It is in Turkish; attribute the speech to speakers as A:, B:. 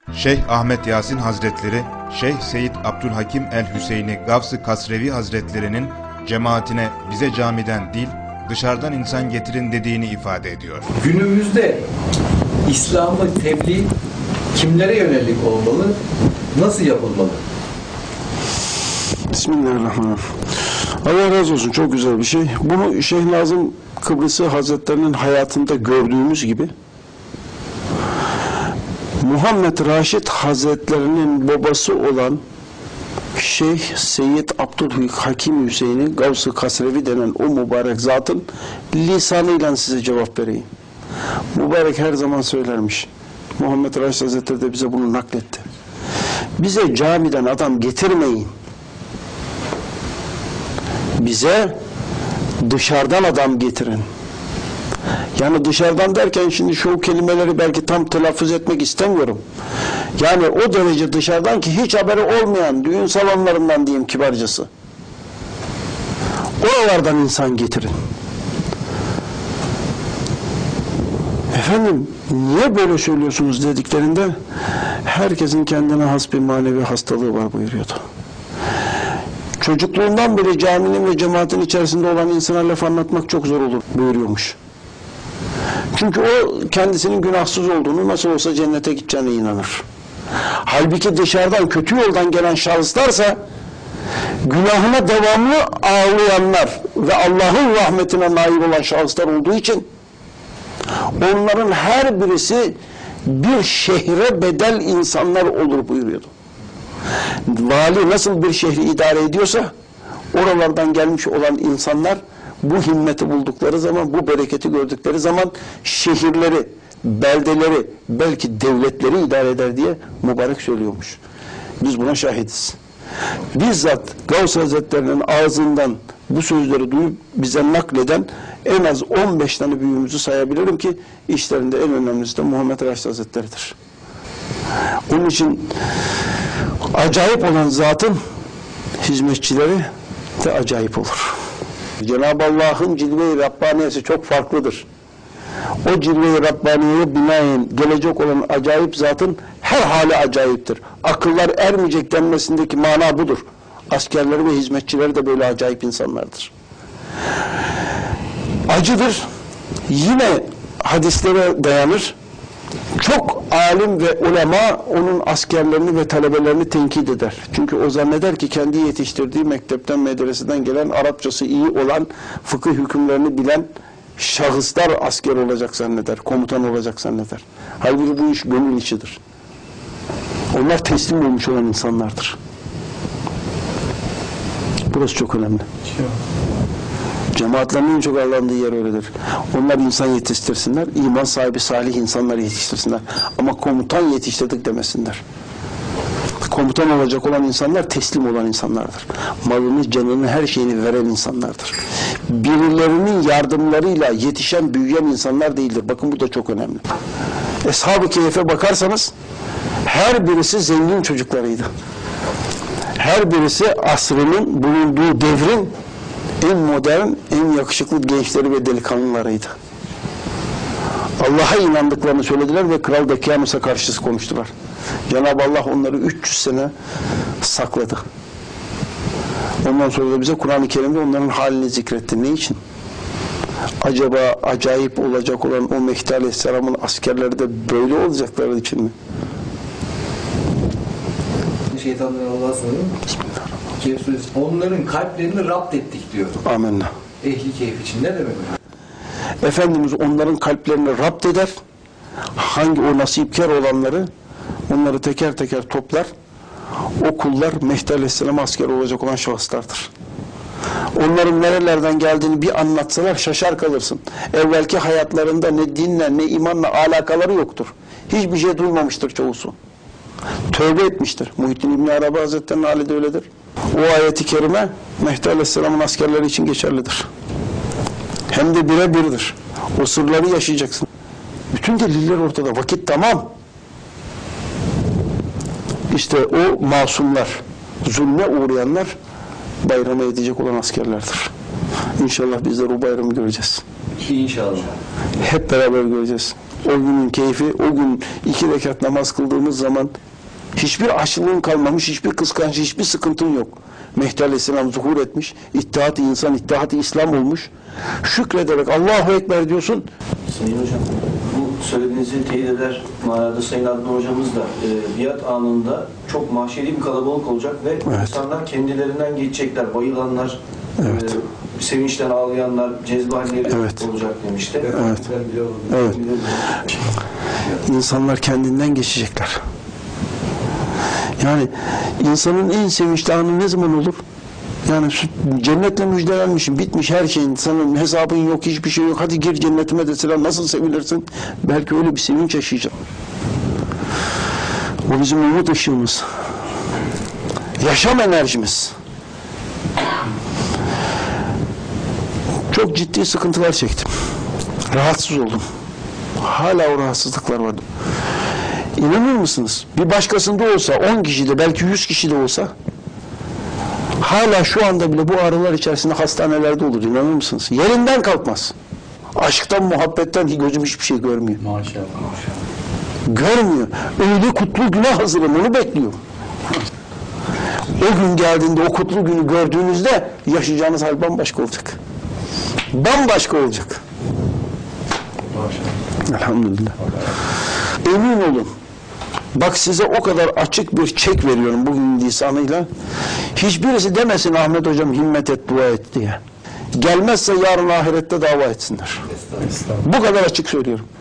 A: Şeyh Ahmet Yasin Hazretleri, Şeyh Seyyid Abdülhakim el-Hüseyni Gavs-ı Kasrevi Hazretleri'nin cemaatine bize camiden değil, dışarıdan insan getirin dediğini ifade ediyor.
B: Günümüzde İslam'ı tebliğ kimlere yönelik olmalı, nasıl yapılmalı?
C: Bismillahirrahmanirrahim. Allah razı olsun, çok güzel bir şey. Bunu Şeyh Nazım Kıbrıs Hazretleri'nin hayatında gördüğümüz gibi Muhammed Raşid Hazretleri'nin babası olan Şeyh Seyyid Abdülhakim Hüseyni Gavs-ı Kasrevi denen o mübarek zatın lisanıyla size cevap vereyim. Mübarek her zaman söylermiş. Muhammed Raşid Hazretleri de bize bunu nakletti. Bize camiden adam getirmeyin. Bize dışarıdan adam getirin. Yani dışarıdan derken şimdi şu kelimeleri belki tam telaffuz etmek istemiyorum. Yani o derece dışarıdan ki hiç haberi olmayan düğün salonlarından diyeyim kibarcası. Oralardan insan getirin. Efendim niye böyle söylüyorsunuz dediklerinde herkesin kendine has bir manevi hastalığı var buyuruyordu. Çocukluğundan beri caminin ve cemaatin içerisinde olan insana laf anlatmak çok zor olur buyuruyormuş. Çünkü o kendisinin günahsız olduğunu, nasıl olsa cennete gideceğine inanır. Halbuki dışarıdan kötü yoldan gelen şahıslarsa günahına devamlı ağlayanlar ve Allah'ın rahmetine nail olan şahıslar olduğu için onların her birisi bir şehre bedel insanlar olur buyuruyordu. Vali nasıl bir şehri idare ediyorsa oralardan gelmiş olan insanlar bu himmeti buldukları zaman, bu bereketi gördükleri zaman şehirleri, beldeleri, belki devletleri idare eder diye mübarek söylüyormuş. Biz buna şahidiz. Bizzat Gavs Hazretleri'nin ağzından bu sözleri duyup bize nakleden en az 15 tane büyüğümüzü sayabilirim ki işlerinde en önemlisi de Muhammed Raşid Hazretleri'dir. Onun için acayip olan zatın hizmetçileri de acayip olur. Cenab-ı Allah'ın cilve-i Rabbaniyesi çok farklıdır. O cilve-i Rabbaniyeye binaen gelecek olan acayip zatın her hali acayiptir. Akıllar ermeyecek denmesindeki mana budur. Askerleri ve hizmetçileri de böyle acayip insanlardır. Acıdır. Yine hadislere dayanır. Çok alim ve ulema onun askerlerini ve talebelerini tenkit eder. Çünkü o zanneder ki kendi yetiştirdiği mektepten, medreseden gelen, Arapçası iyi olan, fıkıh hükümlerini bilen şahıslar asker olacak zanneder, komutan olacak zanneder. Halbuki bu iş gönül işidir. Onlar teslim olmuş olan insanlardır. Burası çok önemli. Cemaatlerin en çok ağırlandığı yer öyledir. Onlar insan yetiştirsinler, iman sahibi salih insanları yetiştirsinler. Ama komutan yetiştirdik demesinler. Komutan olacak olan insanlar teslim olan insanlardır. Malını, canını, her şeyini veren insanlardır. Birilerinin yardımlarıyla yetişen, büyüyen insanlar değildir. Bakın bu da çok önemli. Eshab-ı Kehf'e bakarsanız her birisi zengin çocuklarıydı. Her birisi asrının, bulunduğu devrin en modern, en yakışıklı gençleri ve delikanlılarıydı. Allah'a inandıklarını söylediler ve Kral Dekiyanus'a karşı konuştular. Cenab-ı Allah onları 300 sene sakladı. Ondan sonra da bize Kur'an-ı Kerim'de onların halini zikretti. Ne için? Acaba acayip olacak olan o Mehdi Aleyhisselam'ın askerleri de böyle olacakları için mi?
B: Şeytandan Allah'a sığınırım. Bismillahirrahmanirrahim. Onların kalplerini rapt ettik diyor.
C: Amenna.
B: Ehli keyif için ne demek?
C: Efendimiz onların kalplerini rapt eder. Hangi o nasipkar olanları onları teker teker toplar. O kullar Mehdi Aleyhisselam asker olacak olan şahıslardır. Onların nerelerden geldiğini bir anlatsalar şaşar kalırsın. Evvelki hayatlarında ne dinle ne imanla alakaları yoktur. Hiçbir şey duymamıştır çoğusu. Tövbe etmiştir. Muhittin İbni Arabi Hazretleri'nin hali de öyledir. O ayeti kerime Mehdi Aleyhisselam'ın askerleri için geçerlidir. Hem de birebirdir. O sırları yaşayacaksın. Bütün deliller ortada. Vakit tamam. İşte o masumlar, zulme uğrayanlar bayrama edecek olan askerlerdir. İnşallah bizler o bayramı göreceğiz.
B: İnşallah.
C: Hep beraber göreceğiz. O günün keyfi, o gün 2 rekat namaz kıldığımız zaman hiçbir açlığın kalmamış, hiçbir kıskanç, hiçbir sıkıntın yok. Mehdi Aleyhisselam zuhur etmiş, İttihat-ı İnsan, İttihat-ı İslam olmuş. Şükrederek Allahu Ekber diyorsun.
D: Sayın Hocam, bu söylediğinizi teyit eder manada Sayın Adnan Hocamız da biat anında çok mahşeri bir kalabalık olacak ve insanlar kendilerinden geçecekler. Bayılanlar, sevinçten ağlayanlar, cezbe halleri olacak demişti.
C: Evet. Evet. İnsanlar kendinden geçecekler. Yani insanın en sevinçli anı ne zaman olur? Yani cennetle müjdelenmişsin, bitmiş her şeyin, senin hesabın yok, hiçbir şey yok. Hadi gir cennetime deseler nasıl sevinirsin? Belki öyle bir sevinç yaşayacaksın. O bizim umut ışığımız. Yaşam enerjimiz. Çok ciddi sıkıntılar çektim. Rahatsız oldum. Hala o rahatsızlıklar var. İnanır mısınız? Bir başkasında olsa, 10 kişi de, belki 100 kişi de olsa, hala şu anda bile bu ağrılar içerisinde hastanelerde olur. İnanır mısınız? Yerinden kalkmaz. Aşktan, muhabbetten gözüm hiçbir şey görmüyor.
B: Maşallah.
C: Görmüyor. Öyle kutlu güne hazırım, onu bekliyorum. O gün geldiğinde, o kutlu günü gördüğünüzde yaşayacağınız hal bambaşka olacak. Bambaşka olacak.
B: Maşallah.
C: Elhamdülillah. Emin olun. Bak size o kadar açık bir çek veriyorum bugün lisanıyla. Hiçbirisi demesin Ahmet Hocam himmet et, dua et diye. Gelmezse yarın ahirette dava etsinler. Bu kadar açık söylüyorum.